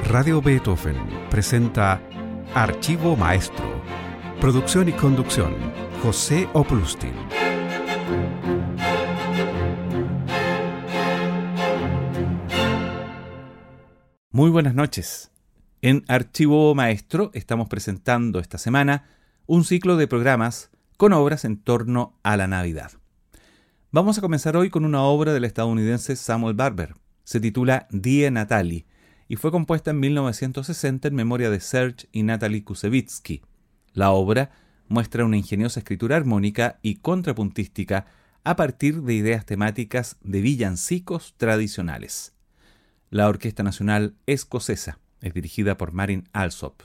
Radio Beethoven presenta Archivo Maestro. Producción y conducción, José Oplustin. Muy buenas noches. En Archivo Maestro estamos presentando esta semana un ciclo de programas con obras en torno a la Navidad. Vamos a comenzar hoy con una obra del estadounidense Samuel Barber. Se titula Die Natalie y fue compuesta en 1960 en memoria de Serge y Natalie Kusevitsky. La obra muestra una ingeniosa escritura armónica y contrapuntística a partir de ideas temáticas de villancicos tradicionales. La Orquesta Nacional Escocesa es dirigida por Marin Alsop.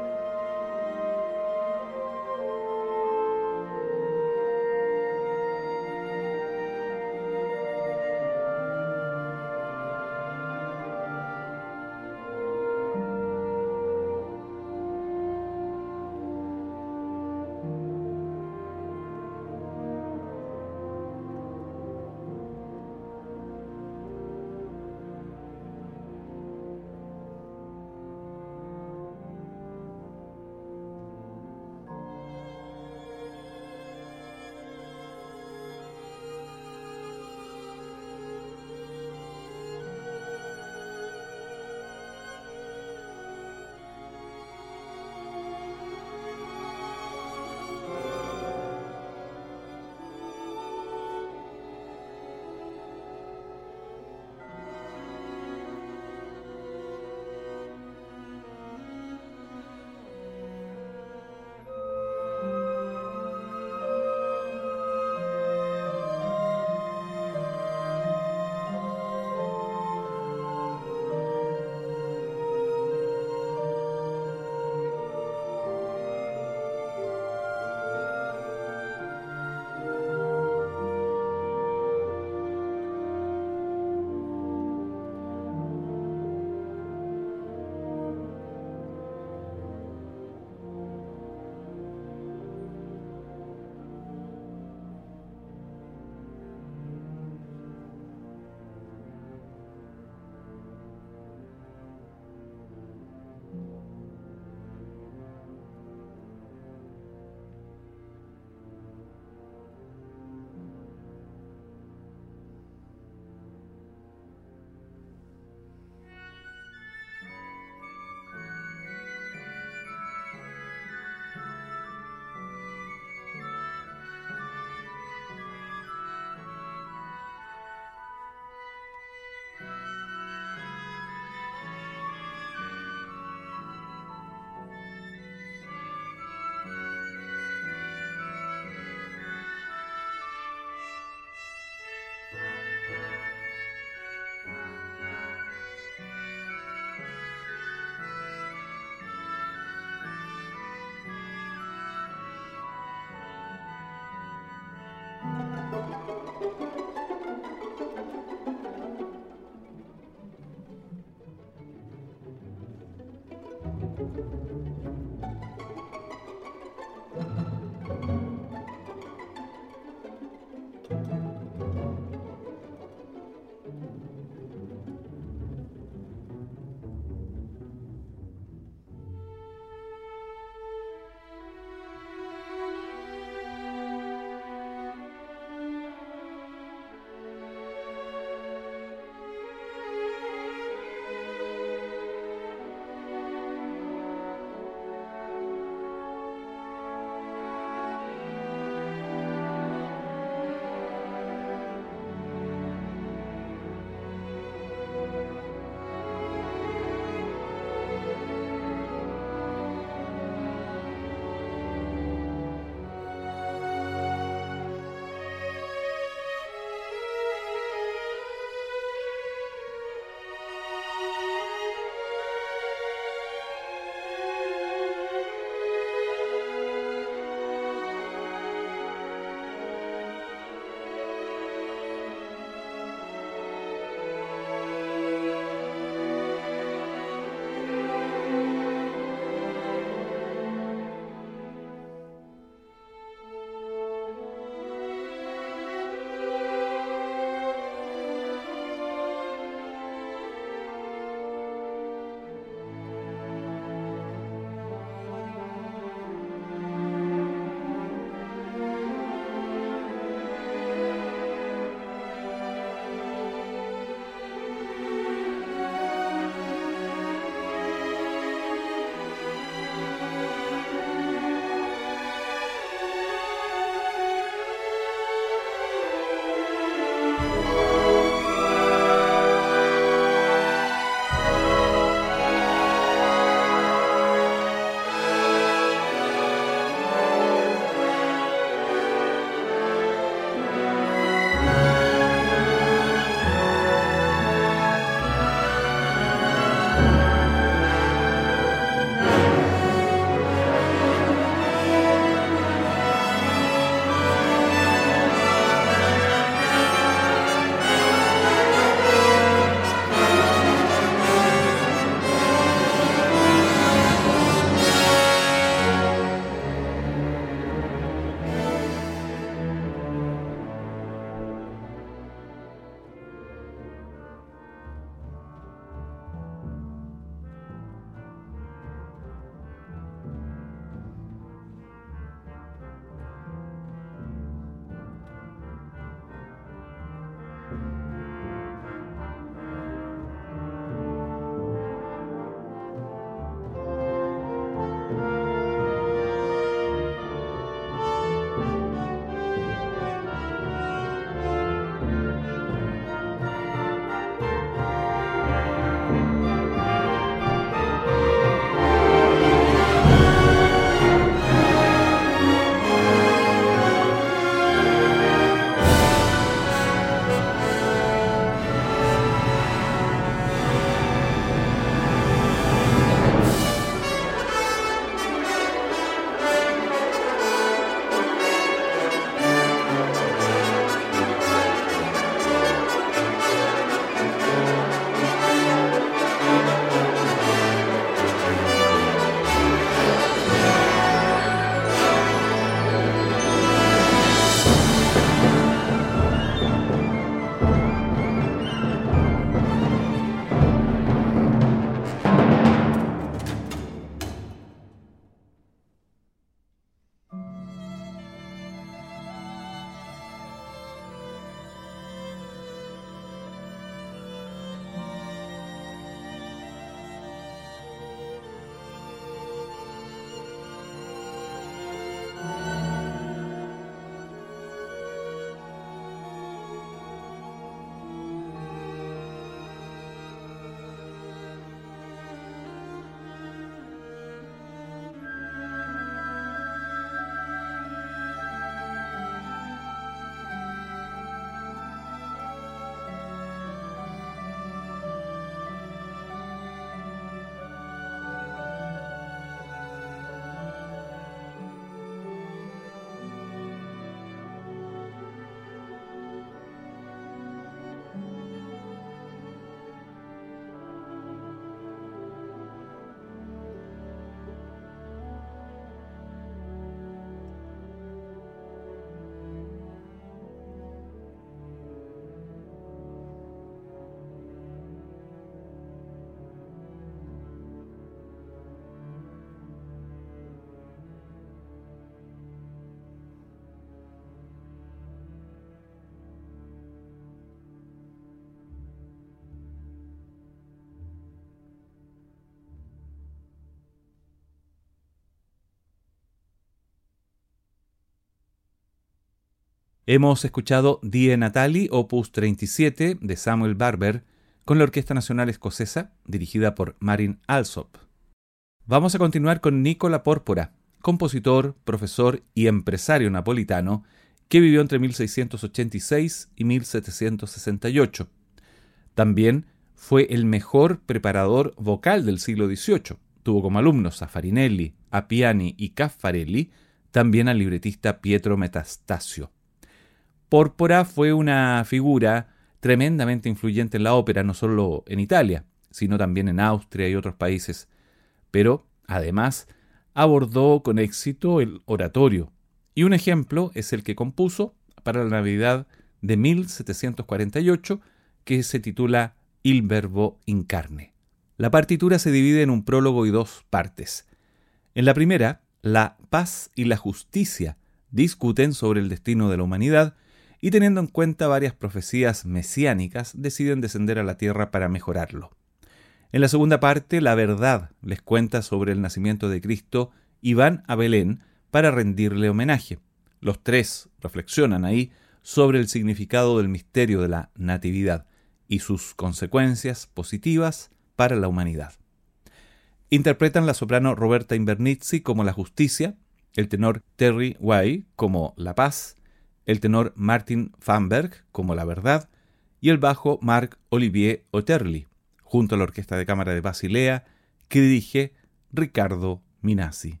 Hemos escuchado Die Natalie, opus 37, de Samuel Barber, con la Orquesta Nacional Escocesa, dirigida por Marin Alsop. Vamos a continuar con Nicola Porpora, compositor, profesor y empresario napolitano, que vivió entre 1686 y 1768. También fue el mejor preparador vocal del siglo XVIII. Tuvo como alumnos a Farinelli, a Piani y Caffarelli, también al libretista Pietro Metastasio. Pórpora fue una figura tremendamente influyente en la ópera, no solo en Italia, sino también en Austria y otros países, pero además abordó con éxito el oratorio, y un ejemplo es el que compuso para la Navidad de 1748, que se titula Il Verbo in Carne. La partitura se divide en un prólogo y dos partes. En la primera, la paz y la justicia discuten sobre el destino de la humanidad y, teniendo en cuenta varias profecías mesiánicas, deciden descender a la tierra para mejorarlo. En la segunda parte, la verdad les cuenta sobre el nacimiento de Cristo y van a Belén para rendirle homenaje. Los tres reflexionan ahí sobre el significado del misterio de la Natividad y sus consecuencias positivas para la humanidad. Interpretan la soprano Roberta Invernizzi como la justicia, el tenor Terry Way como la paz, el tenor Martin Famberg como la verdad y el bajo Marc-Olivier Oterli, junto a la Orquesta de Cámara de Basilea, que dirige Riccardo Minasi.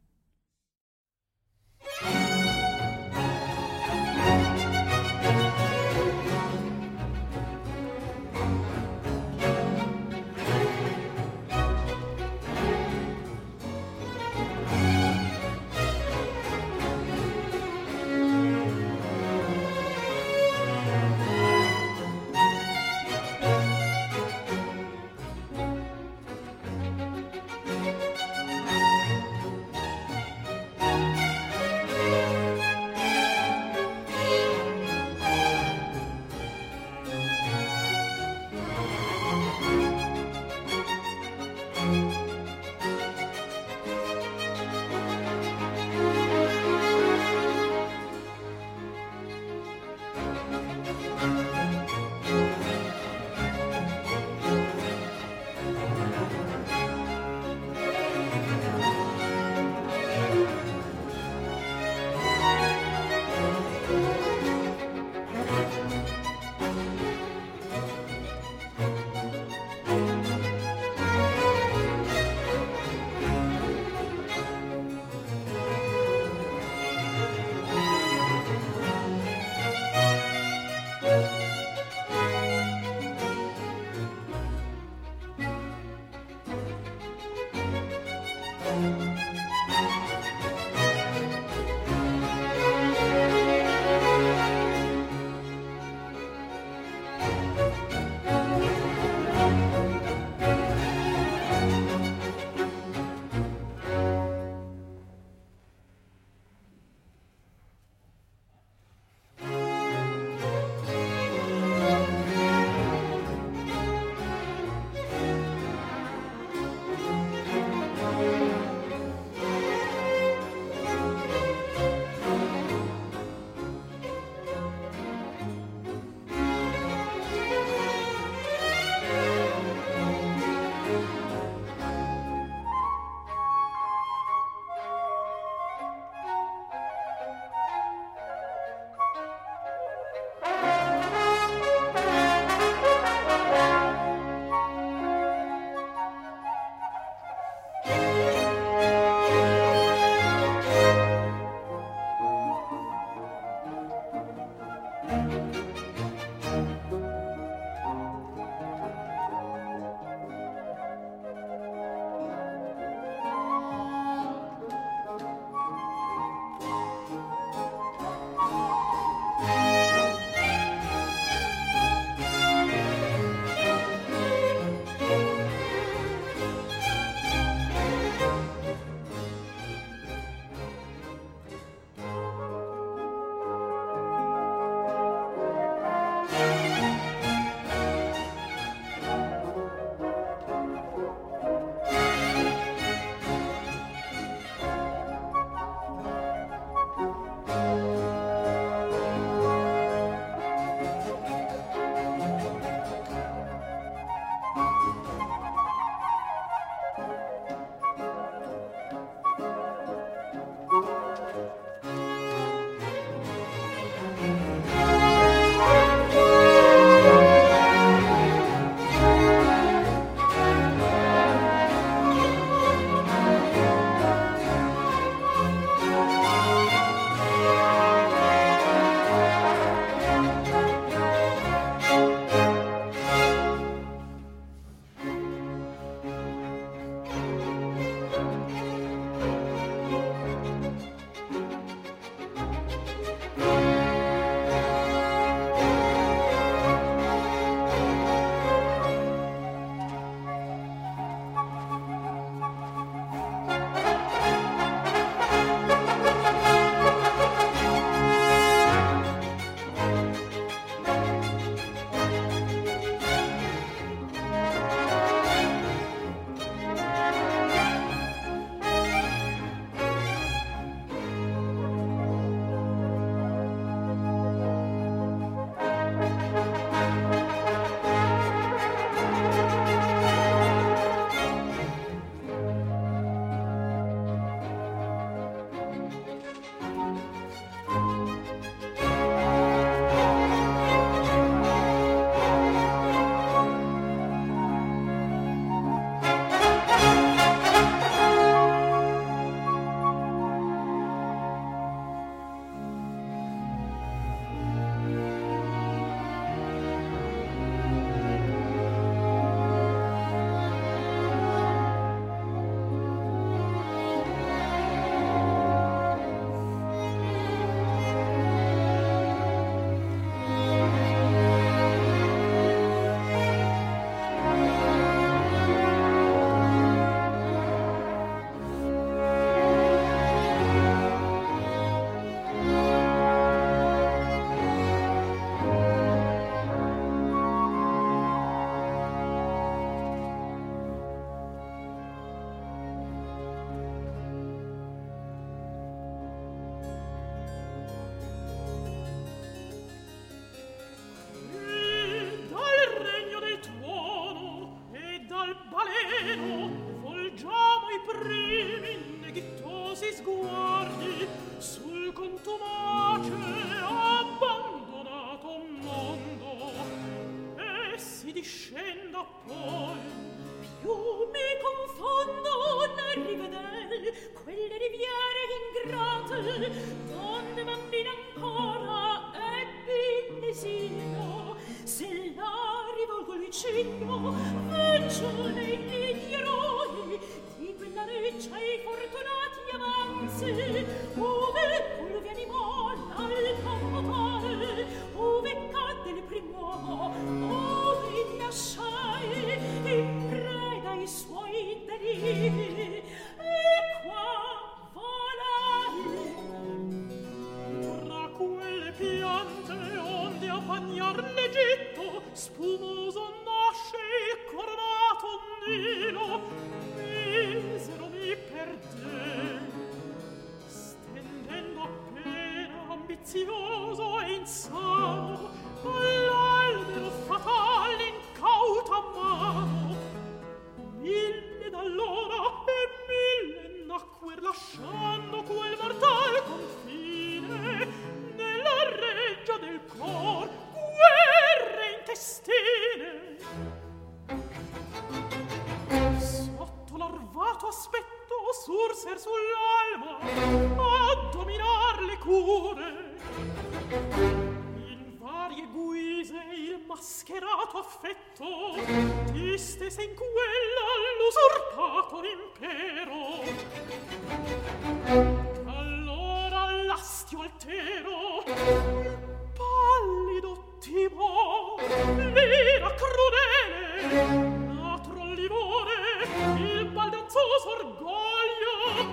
poi più mi confondo nel rivedere quelle riviere ingrate donde bambina ancora ebbi desiderio. Se la rivolgo il vicino veggio negli eroi di quella legge ai fortunati avanzi, ove pulvi animò l'alta motare, ove cadde il primo, ove lasciai in preda ai suoi deliri, e qua volai tra quelle piante onde a bagnar l'Egitto spumoso nasce il coronato Nilo. Misero mi perdè stendendo appena ambizioso e insano all'albero fatale incauta mano. Mille d'allora e mille nacquer lasciando quel mortal confine nella reggia del cor guerre intestine. Sotto larvato aspetto surser sull'alma a dominar le cure. In varie guise il mascherato affetto distese in quella l'usurpato impero. Allora l'astio altero pallido tipo l'ira crudele natro livore il baldanzoso orgoglio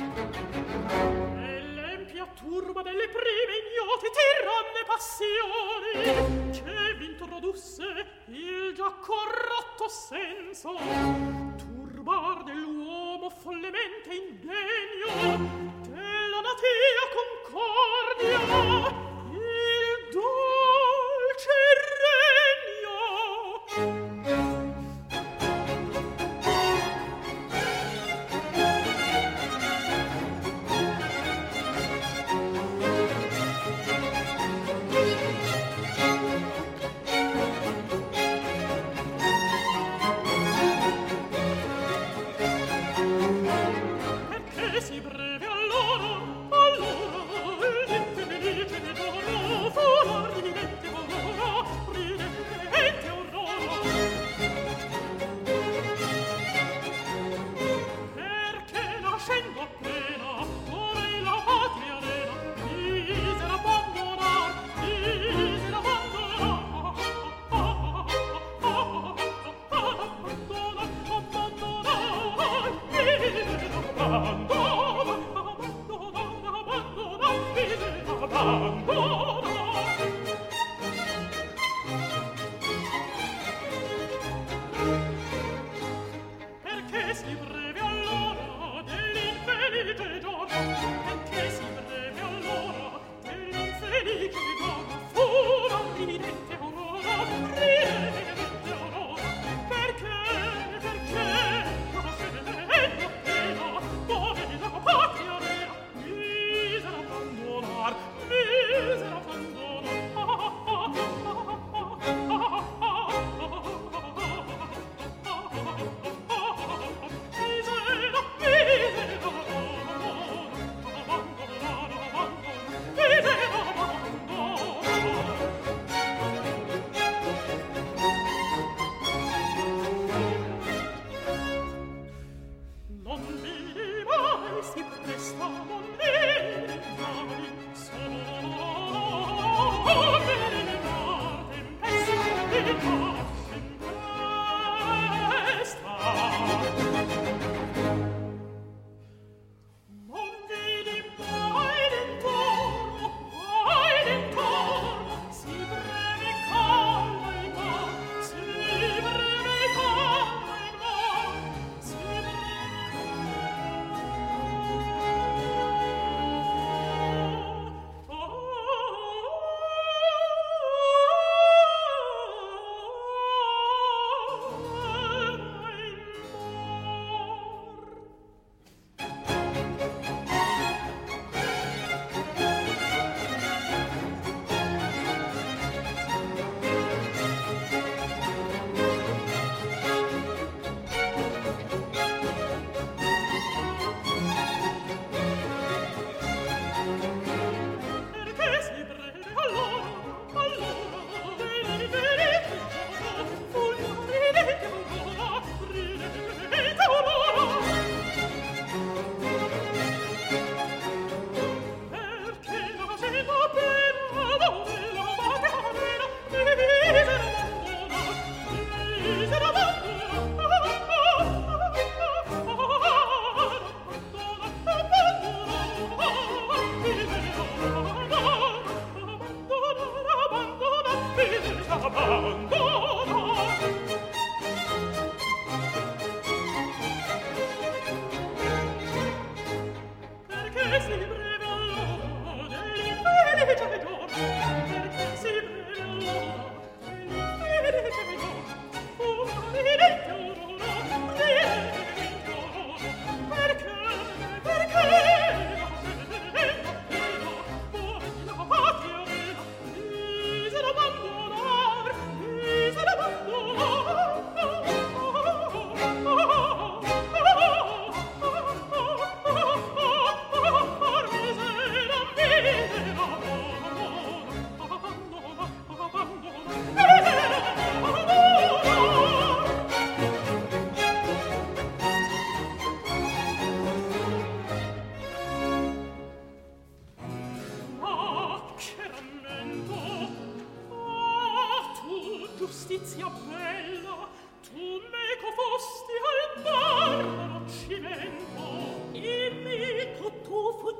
e l'empia turba delle prime ignote tiranne passioni che v'introdusse il già corrotto senso turbar dell'uomo follemente indegno della natia concordia il dolce regno. Perché si breve allora il dente felice ne d'oro furor ridente aurora perché nascendo appena vorrei la patria arena misera abbandonar perché si breve allora dell'infelice giorno perché si breve allora dell'infelice giorno furor ridente aurora perché nascendo appena vorrei la patria vera misera abbandonar non vidi mai si presta non vidi mai sono bene tempesta non vidi mai d'intorno si breve calma il mar si breve calma il mar si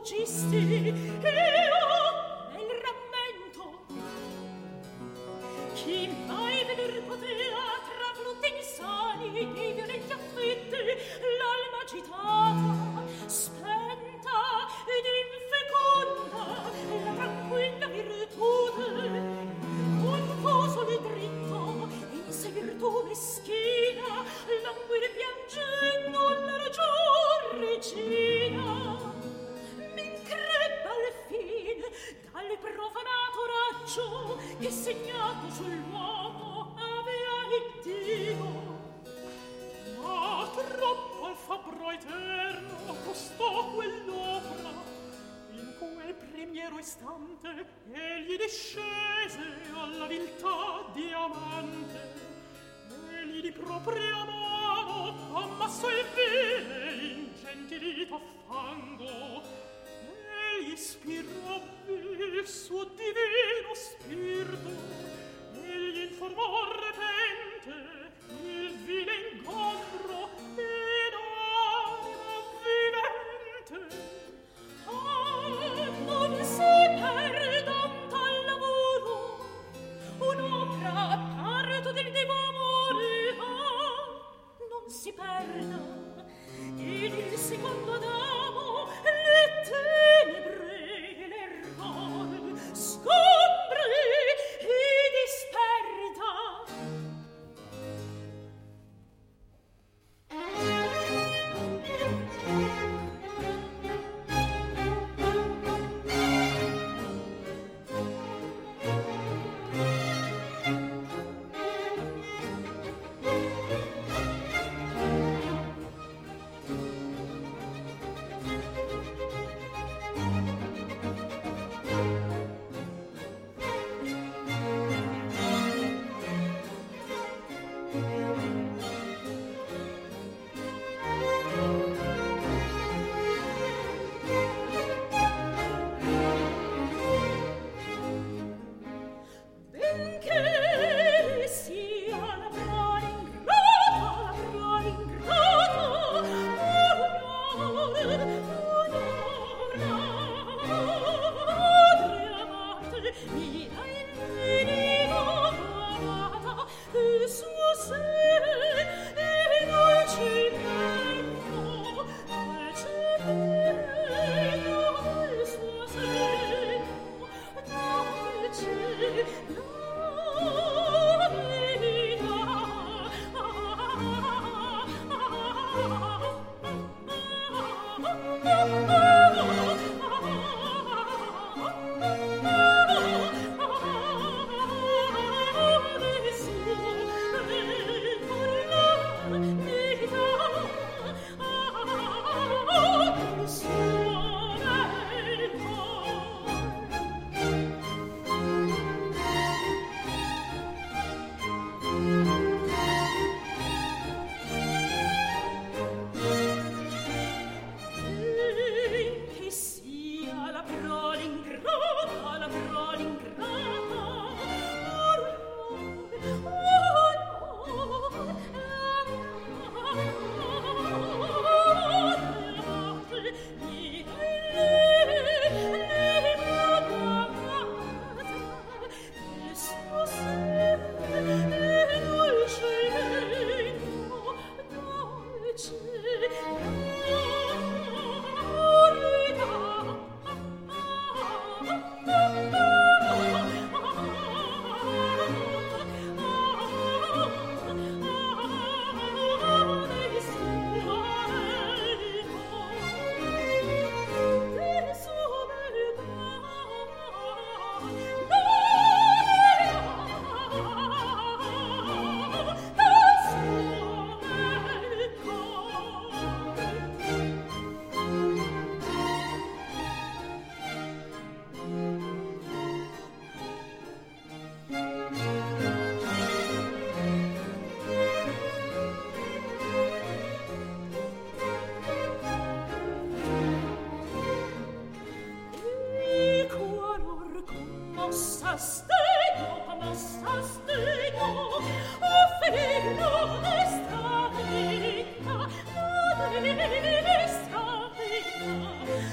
fuggisti, io nel rammento. Chi mai veder potea tra flutti insani e violenti affetti l'alma agitata, spenta ed infeconda la tranquilla virtute, confuso il dritto in sé virtù meschina, languire piangendo la ragion regina. M'increbba al fin dal profanato raggio che segnato sull'uomo avea il Dio. Ma troppo al fabbro eterno costò quell'opera. In quel primiero istante egli discese alla viltà di amante. Egli di propria mano ammassò il vile ingentilito affango. Egli ispirò il suo divino spirito. Egli informò repente il vile ingombro in anima vivente. Non si perda tal lavoro, un'opera parto del divo amore. Non si perda ed il secondo Adamo le tenebre e l'errore scompri e disperda.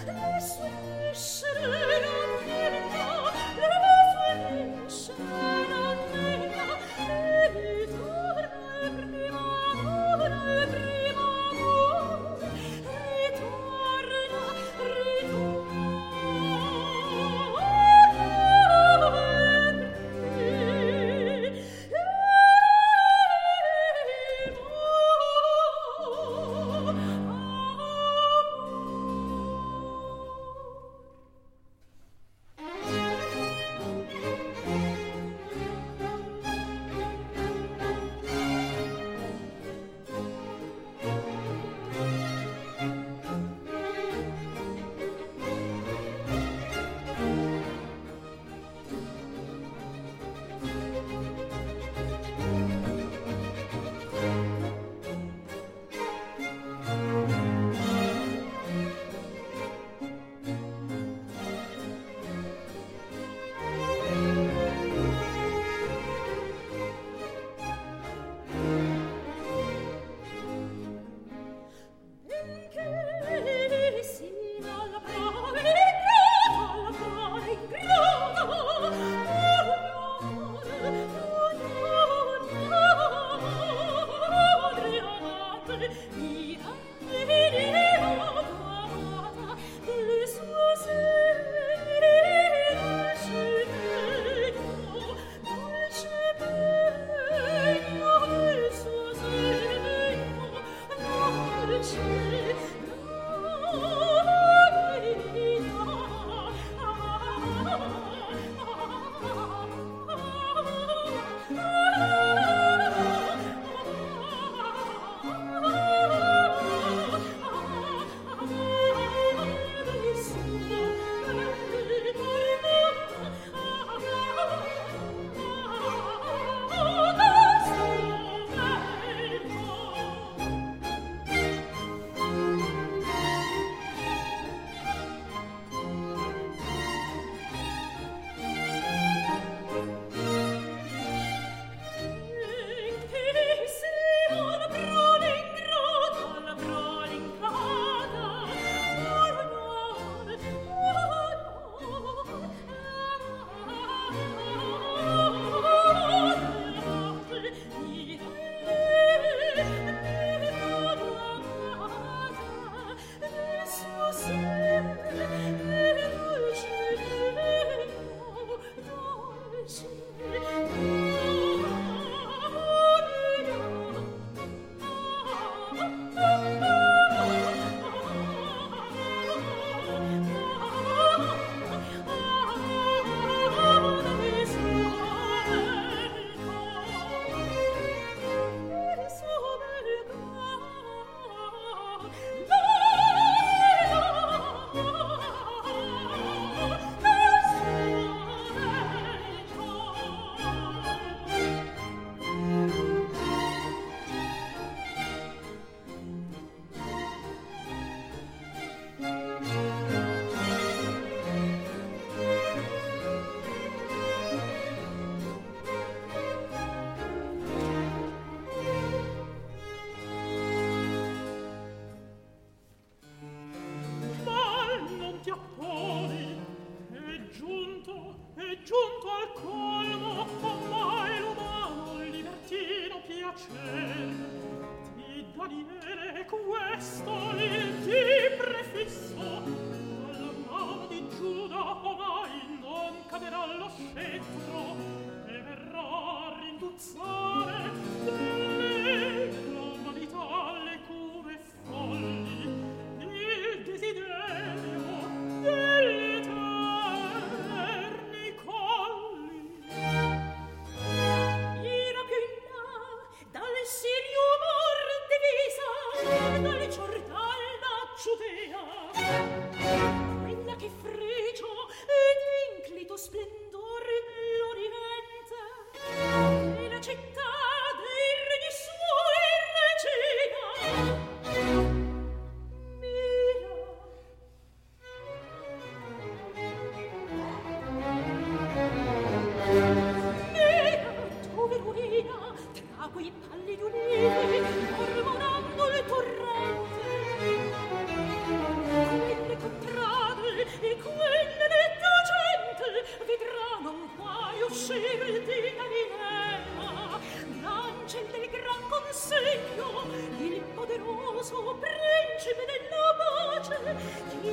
Quelle contrarie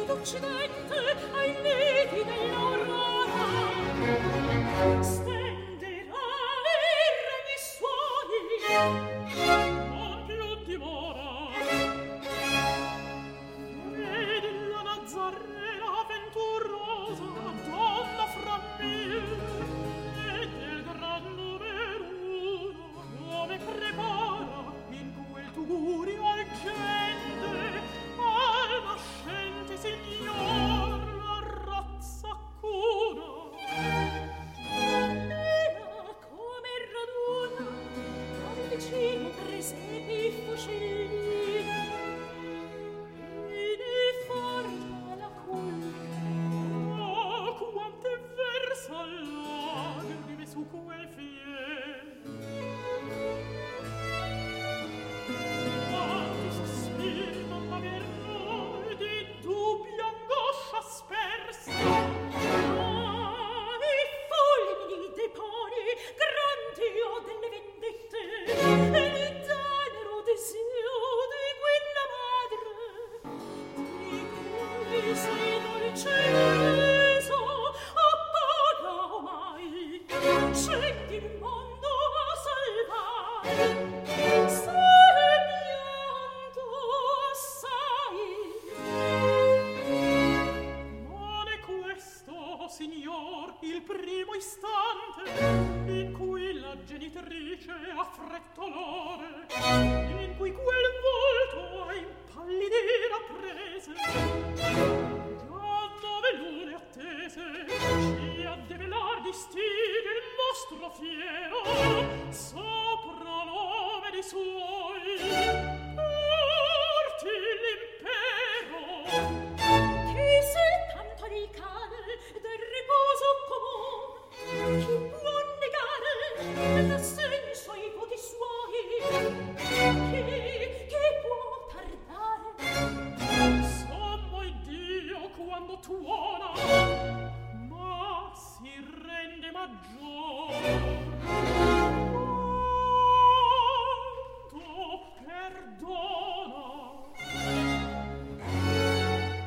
d'Occidente ai leti dell'aurora stenderà i regni suoi, non più dimora. Vedi la Nazzarena venturosa, donna fra mille, e del gran numero uno, come prepara in quel tugurio al gente, al nascente signor la razza cuna. Era come raduna al vicino presepi fucillini, e ne forgia la culla. Oh, quante versa lagrime su quel fieno, quanti sospiri non averò di dubbia angoscia spersa. I fulmini dei poni, grandi o delle vendette, e il tenero desio di quella madre, di cui sei dolceso, appaga omai, scendi il mondo a salvare, se pianto assai. Non è questo, signor, il primo istante in cui la genitrice ha frettolore, in cui quel volto a impallidire apprese, già dove lune attese ci ha de velar di stile il mostro fiero sopra nome di suoi porti l'impero. Chi se tanto ricade del riposo comune, chi può negare l'assenso ai voti suoi, chi può tardare? Sommo Iddio quando tuona, ma si rende maggior quanto perdona.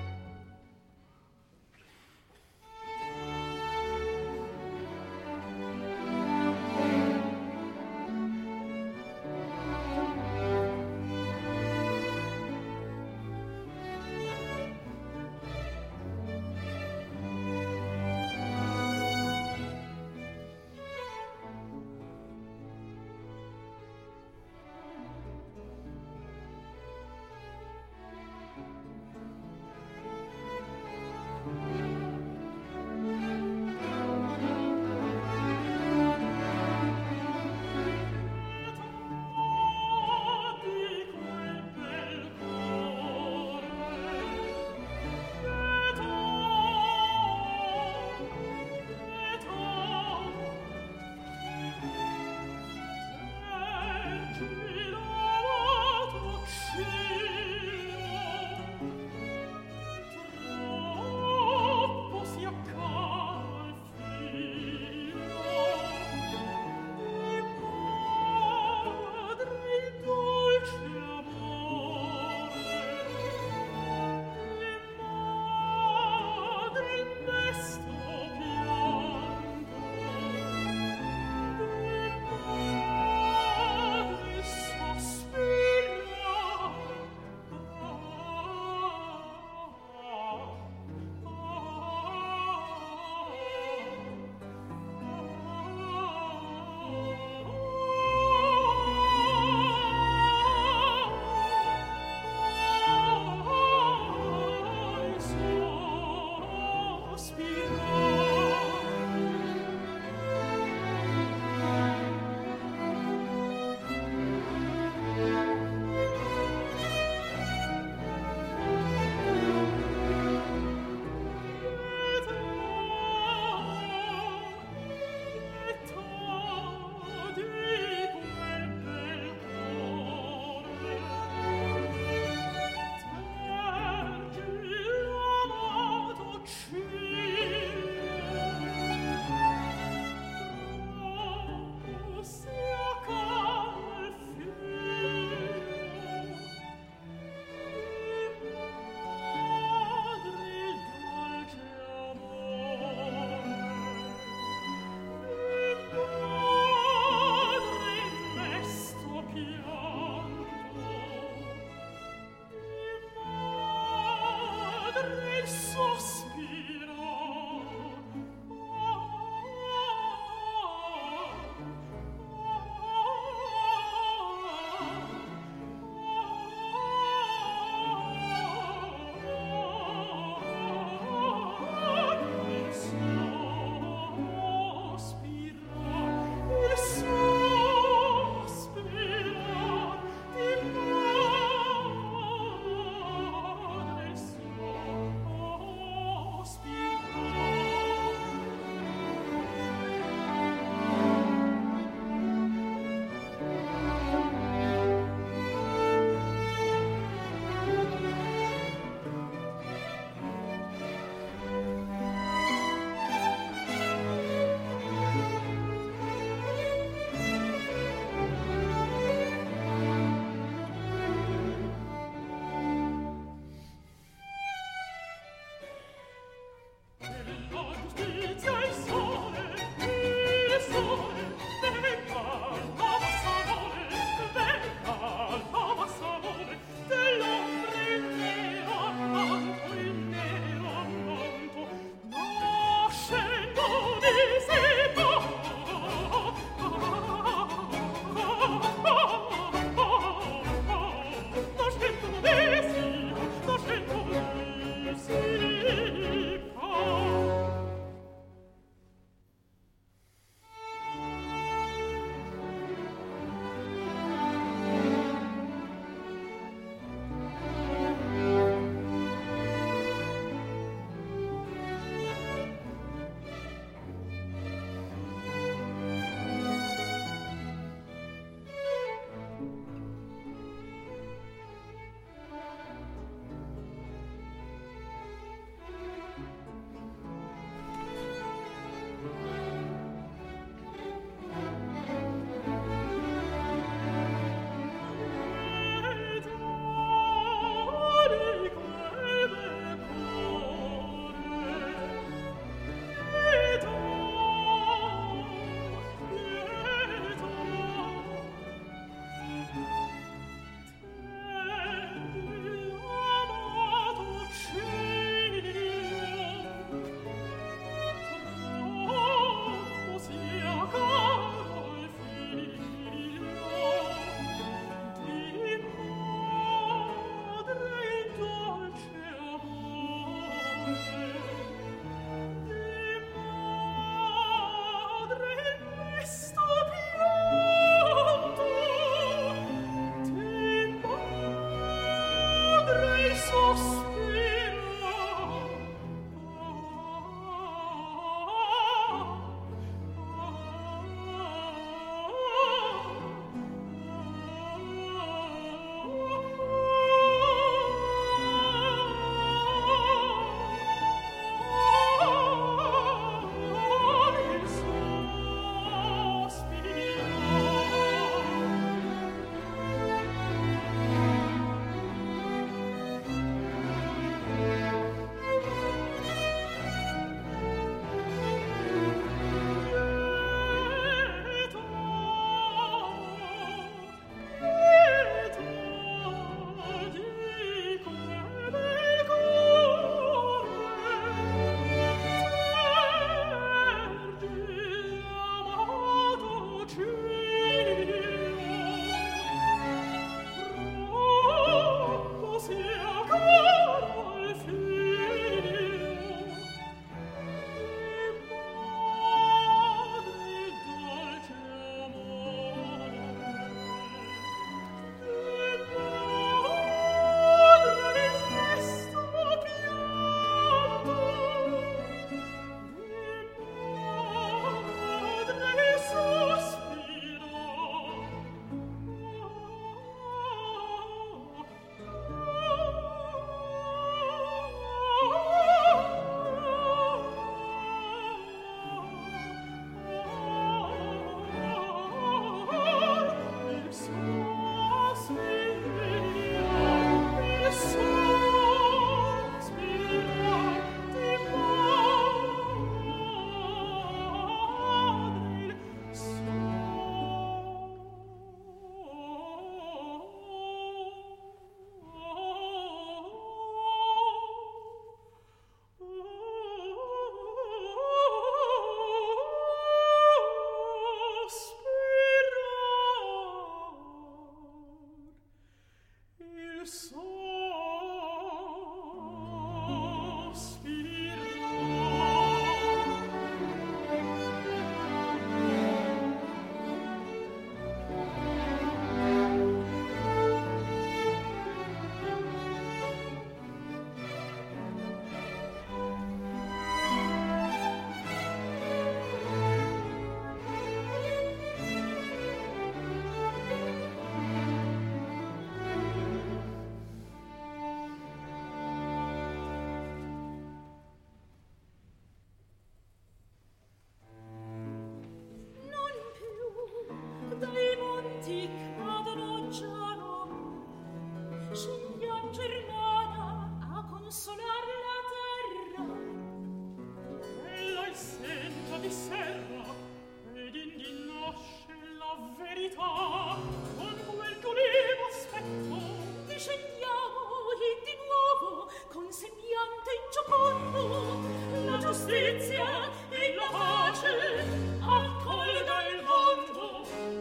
di serra, ed indi nasce la verità. Con quel giulivo aspetto discendiamo e di nuovo con sembiante ingiocondo la giustizia e la pace accolga il mondo.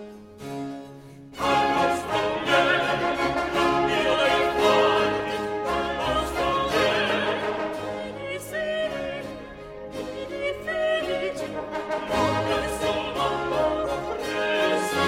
Al nostro bien, io dei forti, al nostro bien, di seri, di felici, non sono preso.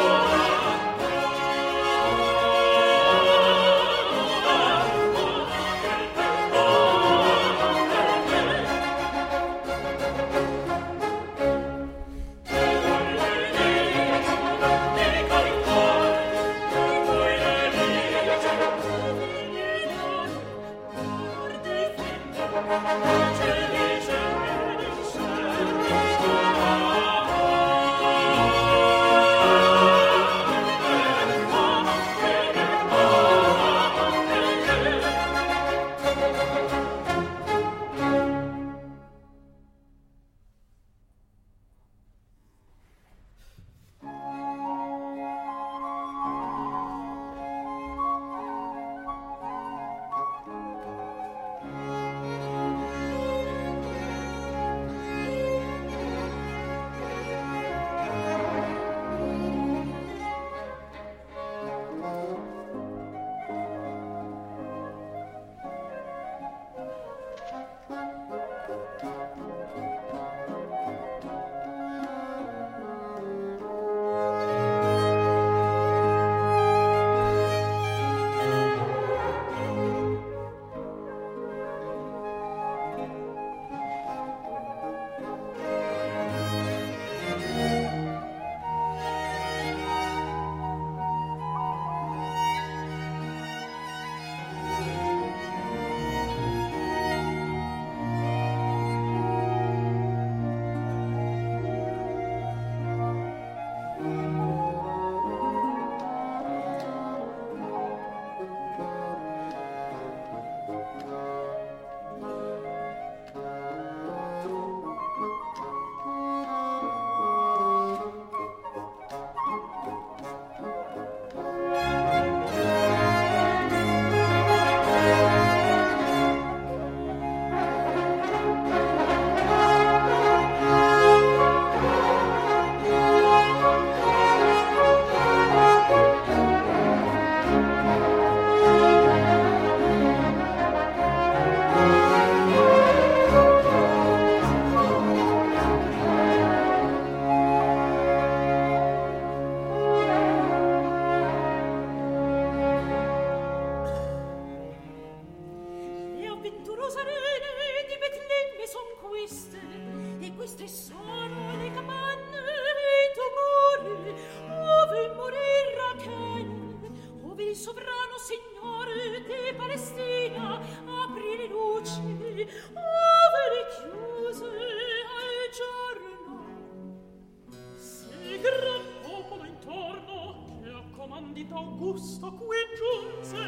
Augusto qui giunse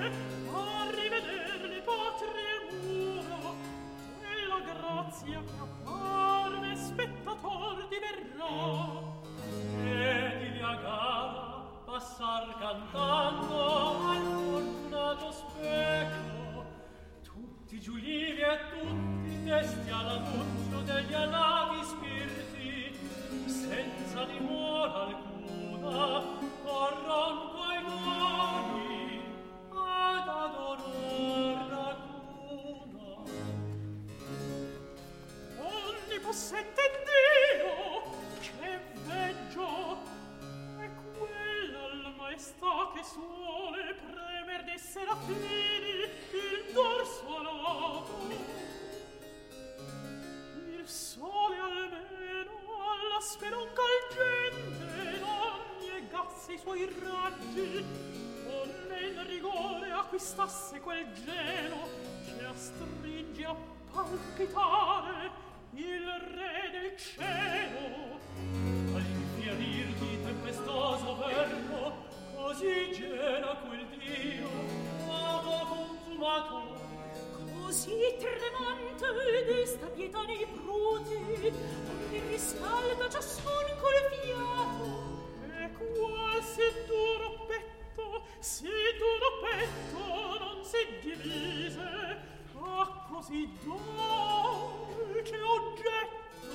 a riveder le patrie mura, e la grazia che apparve spettator diverrà, e di via gara passar cantando al fortunato specchio, tutti giulivi e tutti desti all'annunzio degli alati spiriti, senza dimora alcuna corron coi mani ad adorar la cuna. Onnipossente Dio, che veggio, è quella la maestà che suole premer dei serafini il dorso alato. Il sole almeno alla speronca algente non piegasse i suoi raggi, onde in rigore acquistasse quel gelo che astringe a palpitare il re del cielo. All'infierir di tempestoso verbo così gela quel Dio, amo consumato, così tremante desta pietà nei bruti, onde riscalda ciascun col fiato. E qual se duro petto non si divise a così dolce oggetto.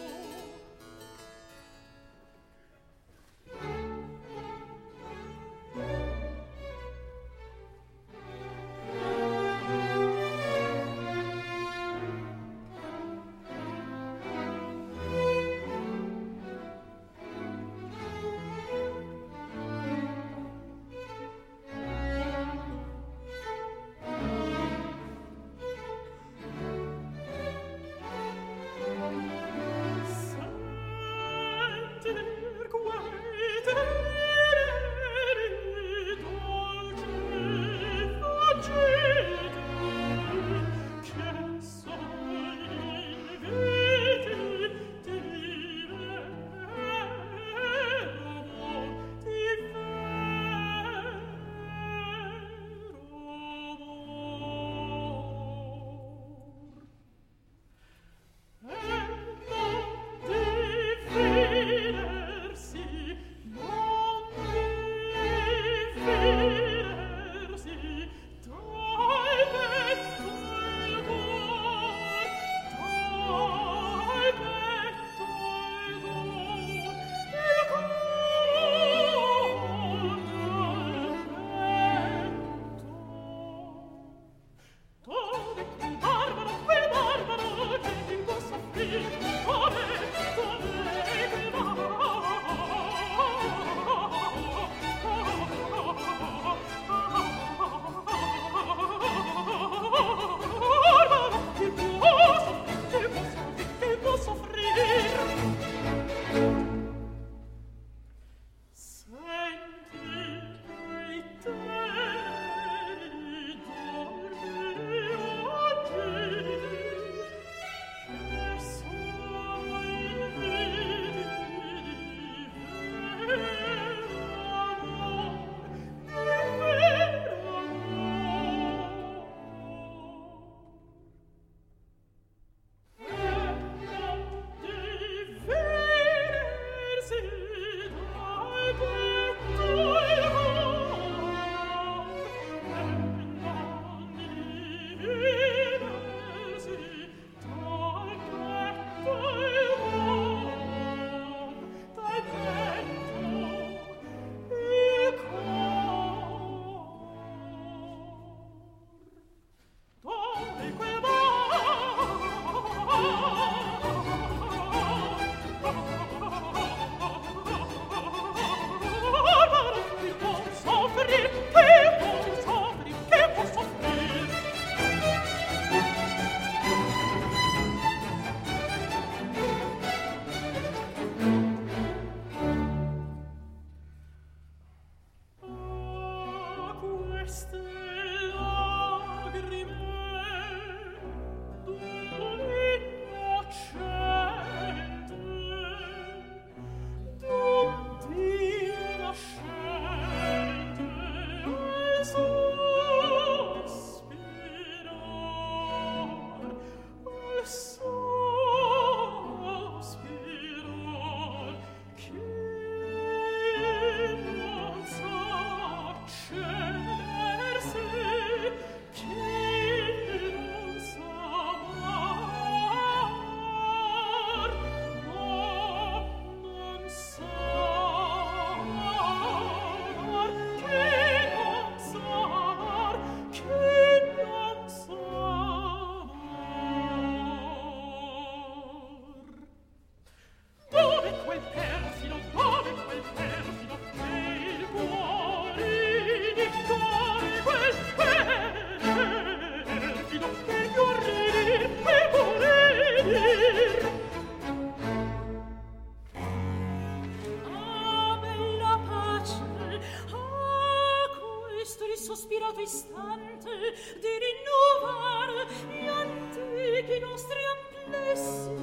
sospirato istante di rinnovare gli antichi nostri amplessi.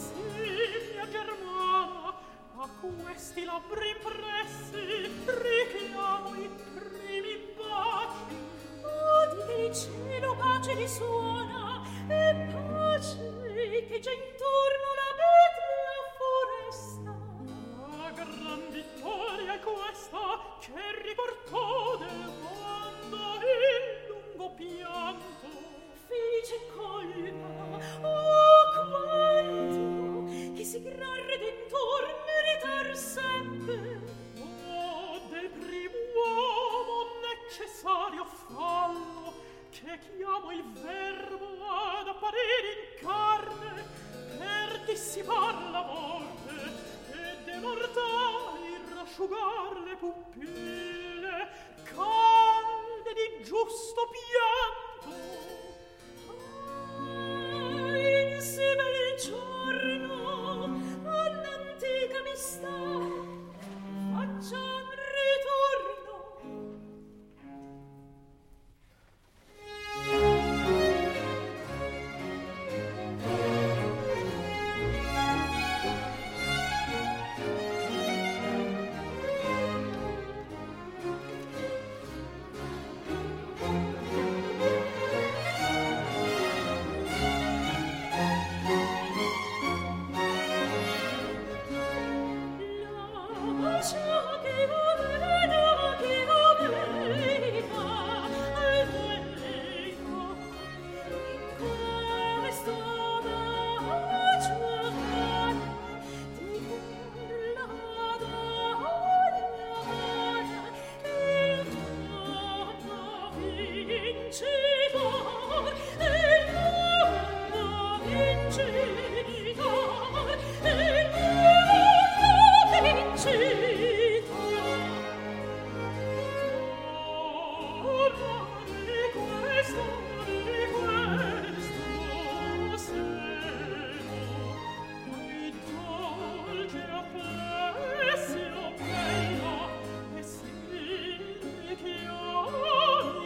Sì, mia Germana, a questi labbri impressi richiamo i primi baci. Oh, di che il cielo pace li suona, e si parla morte e de mortali rasciugar le pupille calde di giusto pianto. Insieme il giorno all'antica amistà facciam ritorno.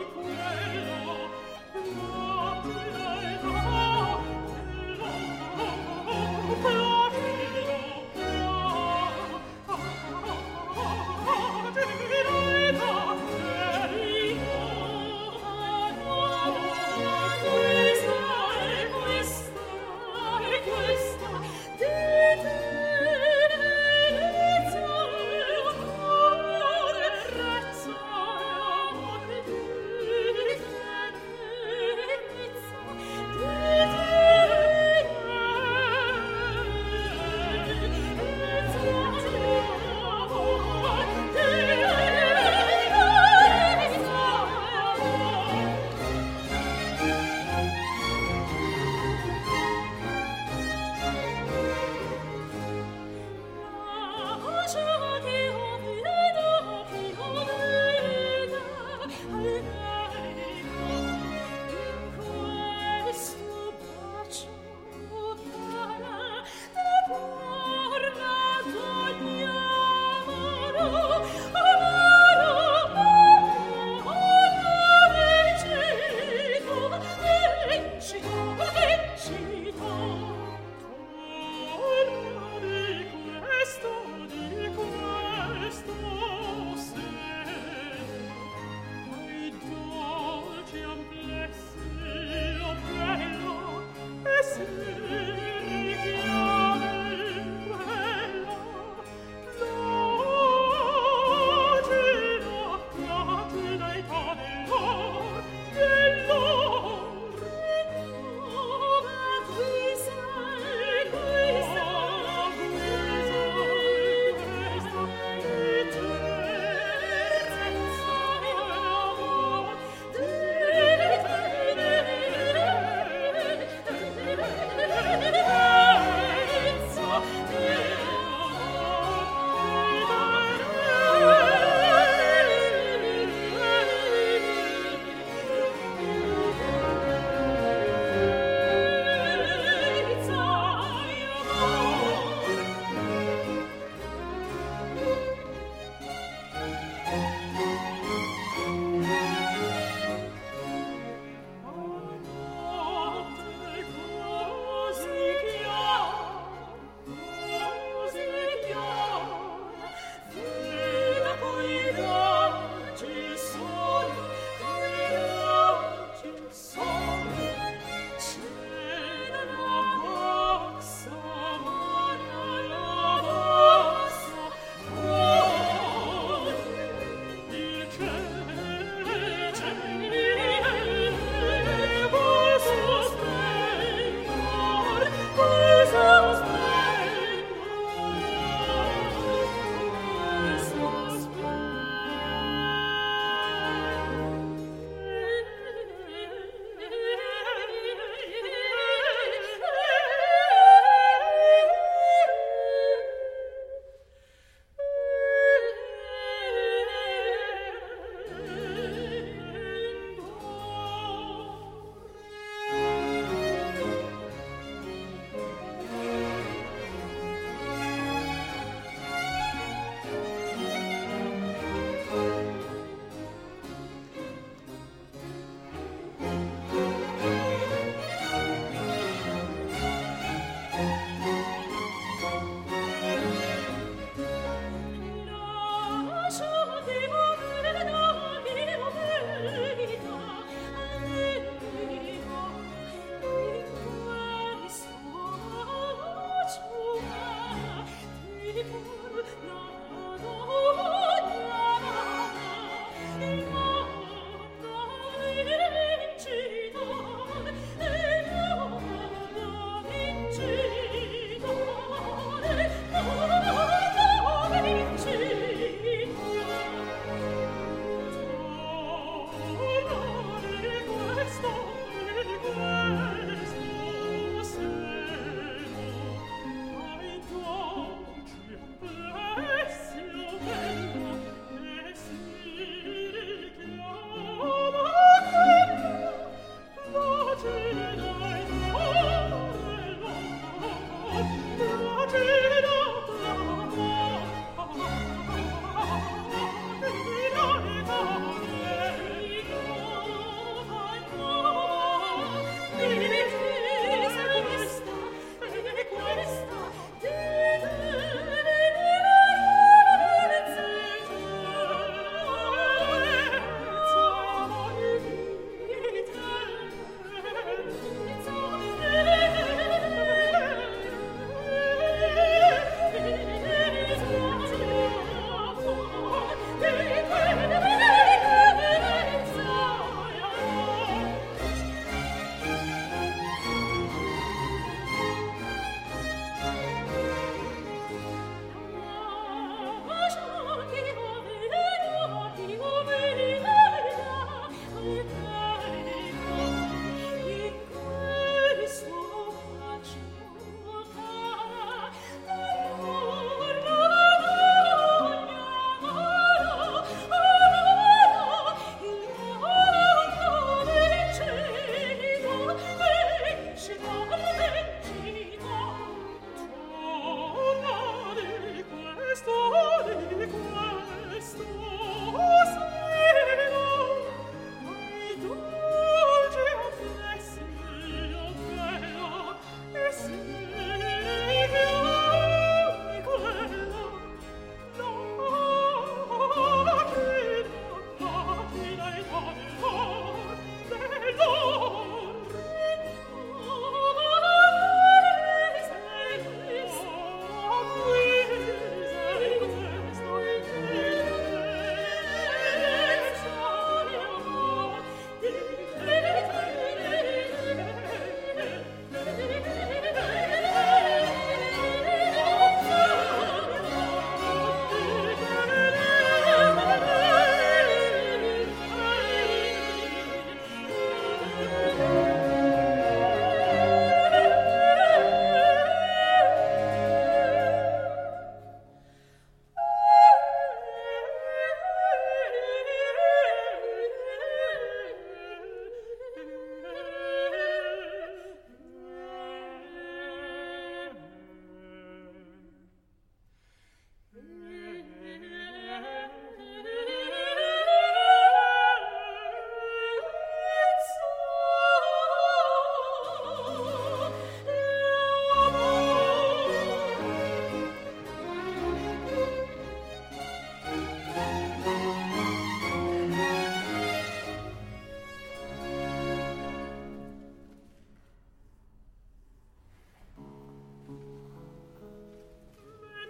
Oh,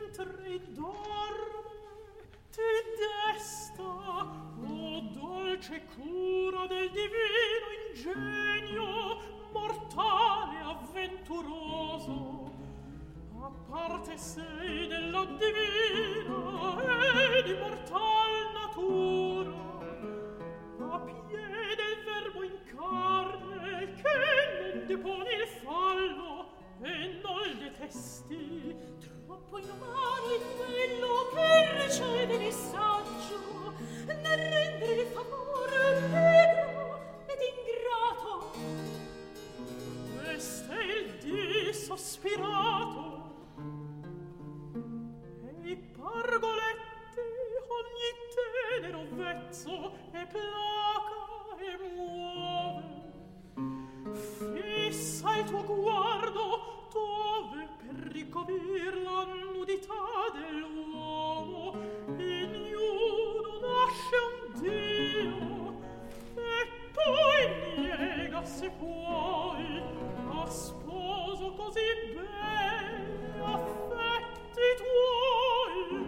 mentre dorme ti desta, o dolce cura del divino ingegno, mortale avventuroso. A parte sei della divina ed immortal natura, a piede il verbo in carne che non depone il fallo e non detesti. Troppo inumano è quello che riceve di saggio, nel rendere il favore negro ed ingrato. Questo è il dì sospirato, e i pargoletti ogni tenero vezzo e placa e muove. Fissa il tuo guardo dove per ricovrir la nudità dell'uomo ignudo nasce un Dio, e poi niega se puoi a sposo così belli affetti tuoi.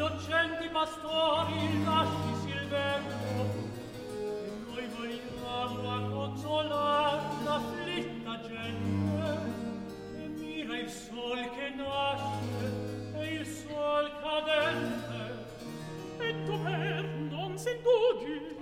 innocenti pastori, lascisi il verbo, e noi vogliamo a consolar l'afflitta gente, e mira il sol che nasce e il sol cadente, e tu per non s'indugi.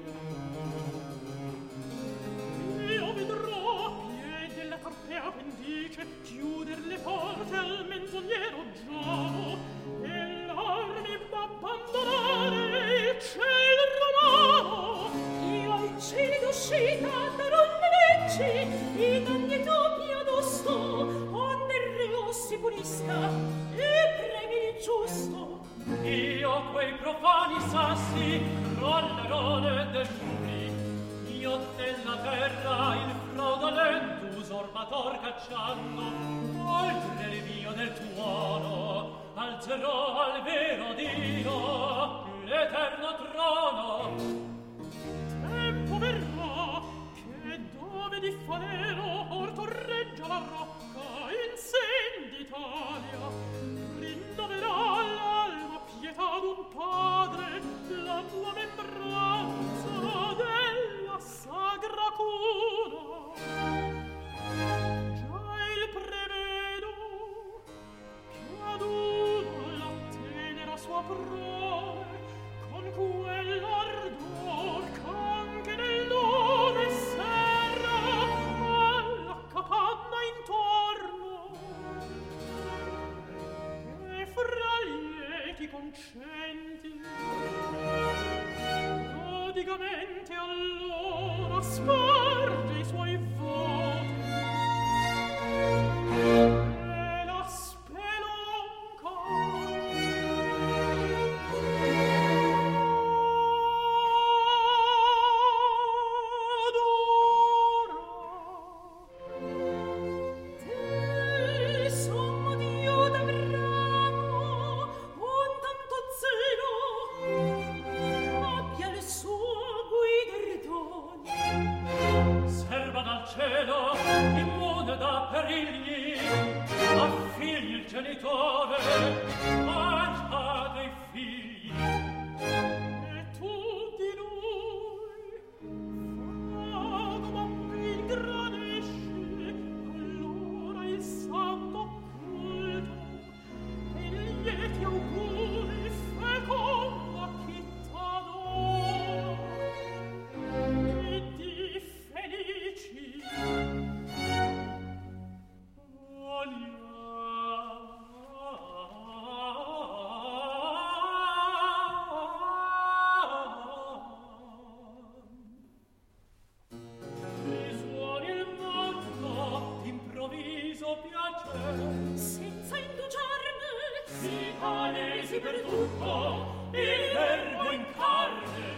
Io vedrò a piede la torpea pendice chiuder le porte al menzognero giorno, e l'armi abbandonare il cielo romano. Io al cielo d'uscita darò le leggi, in ogni doppia d'osto, onde il reo si punisca e premi il giusto. Io quei profani sassi crollerò del muri, io della terra il fraudolento usurpator cacciando, oltre il mio del tuono alzerò al vero Dio l'eterno trono. Tempo verrà che dove di Falero or torreggia la rocca in sen d'Italia rinnoverà l'alma pietà d'un padre la tua membranza della sagra cuna. Già il prevedo che ad uno la tenera sua prole con quell'ardor ch'anche nell'ore serra alla capanna intorno, e fra lieti concenti prodigamente allora sparge i suoi voti e la spelonca adora. Sommo Dio d'avramo un tanto zelo, abbia le sue guiderdoni, serva dal cielo immune da perigli, a figli il genitore mangia dei figli, e tu di lui fago bambin gradisci, allora il santo culto e gli lieti auguri feconda chi t'adora, e di felici risuoni il mondo improvviso piacere, senza indugiarne si palesi per tutto il verbo in carne.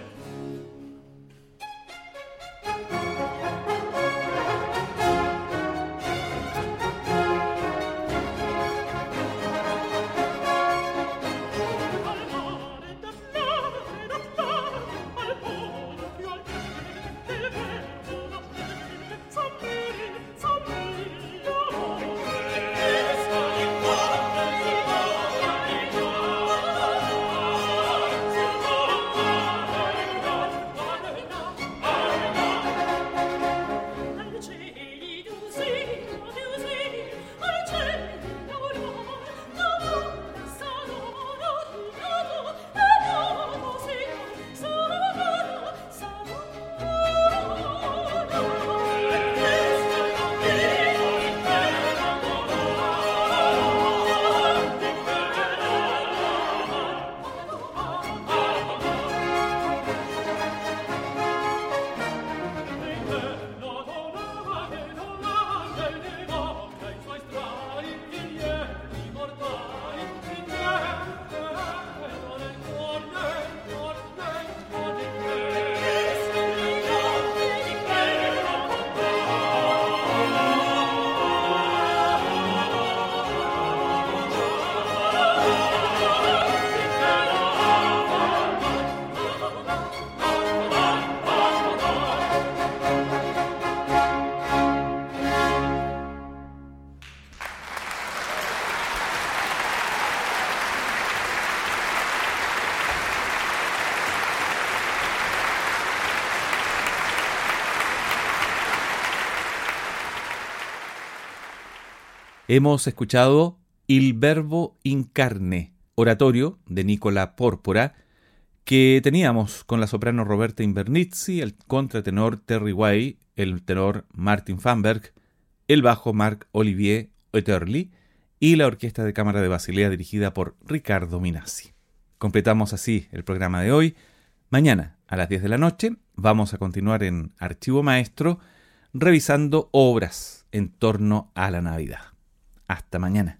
Hemos escuchado Il Verbo in Carne, oratorio de Nicola Pórpora, que teníamos con la soprano Roberta Invernizzi, el contratenor Terry Way, el tenor Martin Famberg, el bajo Marc-Olivier Oeterli y la orquesta de cámara de Basilea dirigida por Riccardo Minassi. Completamos así el programa de hoy. Mañana a las 10 de la noche vamos a continuar en Archivo Maestro revisando obras en torno a la Navidad. Hasta mañana.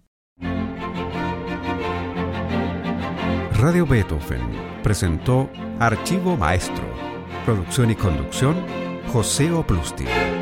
Radio Beethoven presentó Archivo Maestro. Producción y conducción, José Oplustin.